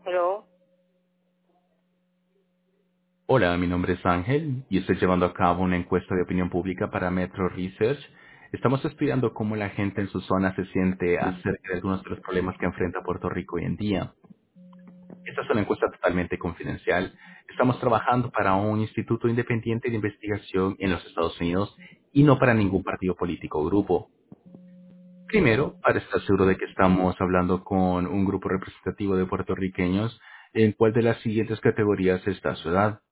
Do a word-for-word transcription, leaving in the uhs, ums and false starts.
Hello. Hola, mi nombre es Ángel y estoy llevando a cabo una encuesta de opinión pública para Metro Research. Estamos estudiando cómo la gente en su zona se siente acerca de algunos de los problemas que enfrenta Puerto Rico hoy en día. Esta es una encuesta totalmente confidencial. Estamos trabajando para un instituto independiente de investigación en los Estados Unidos y no para ningún partido político o grupo. Primero, para estar seguro de que estamos hablando con un grupo representativo de puertorriqueños, ¿en cuál de las siguientes categorías está su edad?